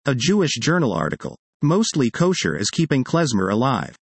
A Jewish journal article. Mostly Kosher is keeping klezmer alive.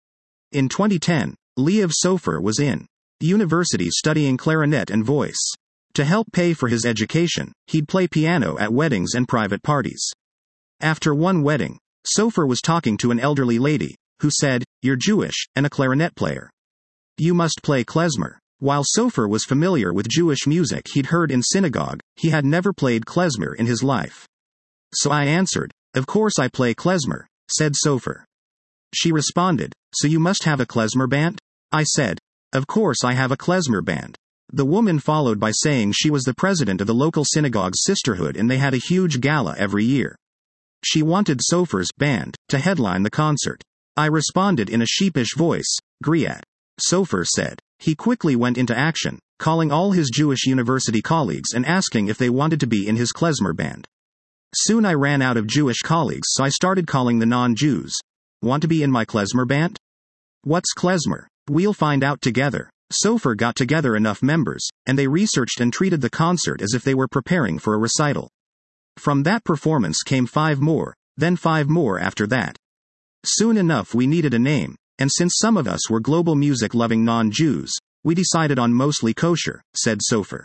In 2010, Liev Sofer was in university studying clarinet and voice. To help pay for his education, he'd play piano at weddings and private parties. After one wedding, Sofer was talking to an elderly lady, who said, "You're Jewish, and a clarinet player. You must play klezmer." While Sofer was familiar with Jewish music he'd heard in synagogue, he had never played klezmer in his life. "So I answered, 'Of course I play klezmer,'" said Sofer. She responded, "So you must have a klezmer band?" I said, "Of course I have a klezmer band." The woman followed by saying she was the president of the local synagogue's sisterhood and they had a huge gala every year. She wanted Sofer's band to headline the concert. I responded in a sheepish voice, "Griat." Sofer said. He quickly went into action, calling all his Jewish university colleagues and asking if they wanted to be in his klezmer band. Soon I ran out of Jewish colleagues, so I started calling the non-Jews. "Want to be in my klezmer band?" "What's klezmer?" "We'll find out together." Sofer got together enough members, and they researched and treated the concert as if they were preparing for a recital. From that performance came 5 more, then 5 more after that. Soon enough we needed a name, and since some of us were global music-loving non-Jews, we decided on Mostly Kosher, said Sofer.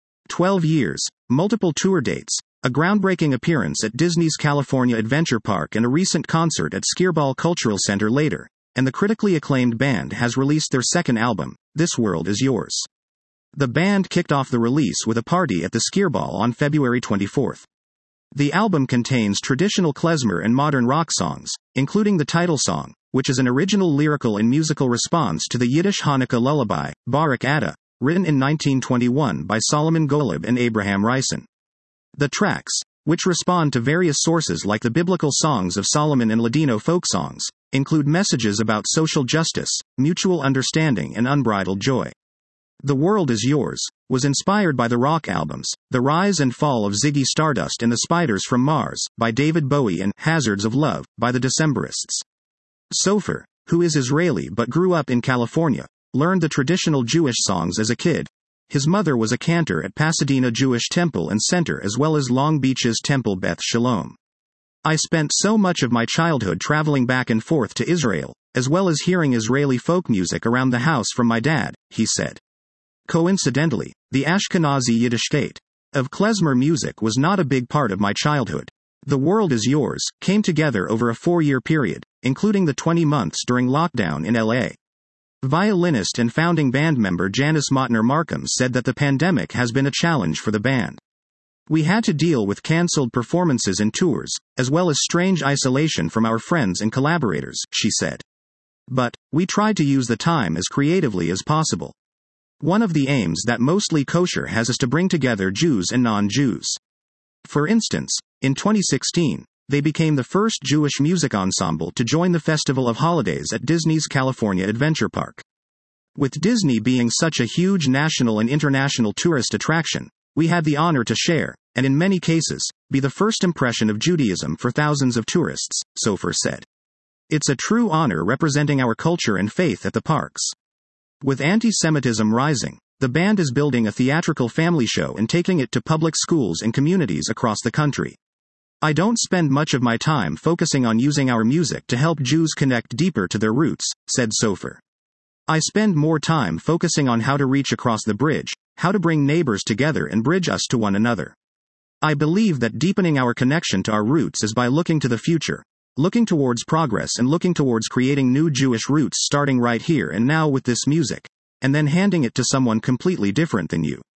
12 years, multiple tour dates, a groundbreaking appearance at Disney's California Adventure Park and a recent concert at Skirball Cultural Center later, and the critically acclaimed band has released their second album, This World Is Yours. The band kicked off the release with a party at the Skirball on February 24th. The album contains traditional klezmer and modern rock songs, including the title song, which is an original lyrical and musical response to the Yiddish Hanukkah lullaby, Baruch Atah, written in 1921 by Solomon Golub and Abraham Rison. The tracks, which respond to various sources like the biblical songs of Solomon and Ladino folk songs, include messages about social justice, mutual understanding and unbridled joy. The World Is Yours was inspired by the rock albums, The Rise and Fall of Ziggy Stardust and the Spiders from Mars, by David Bowie and Hazards of Love, by the Decemberists. Sofer, who is Israeli but grew up in California, learned the traditional Jewish songs as a kid. His mother was a cantor at Pasadena Jewish Temple and Center as well as Long Beach's Temple Beth Shalom. "I spent so much of my childhood traveling back and forth to Israel, as well as hearing Israeli folk music around the house from my dad," he said. Coincidentally, the Ashkenazi Yiddishkeit of klezmer music was not a big part of my childhood. The World Is Yours came together over a 4-year period, including the 20 months during lockdown in LA. Violinist and founding band member Janice Motner-Markham said that the pandemic has been a challenge for the band. "We had to deal with cancelled performances and tours, as well as strange isolation from our friends and collaborators," she said. "But we tried to use the time as creatively as possible. One of the aims that Mostly Kosher has is to bring together Jews and non-Jews. For instance, in 2016, they became the first Jewish music ensemble to join the Festival of Holidays at Disney's California Adventure Park. With Disney being such a huge national and international tourist attraction, we had the honor to share, and in many cases, be the first impression of Judaism for thousands of tourists," Sofer said. "It's a true honor representing our culture and faith at the parks." With anti-Semitism rising, the band is building a theatrical family show and taking it to public schools and communities across the country. "I don't spend much of my time focusing on using our music to help Jews connect deeper to their roots," said Sofer. "I spend more time focusing on how to reach across the bridge, how to bring neighbors together and bridge us to one another. I believe that deepening our connection to our roots is by looking to the future, looking towards progress and looking towards creating new Jewish roots starting right here and now with this music, and then handing it to someone completely different than you."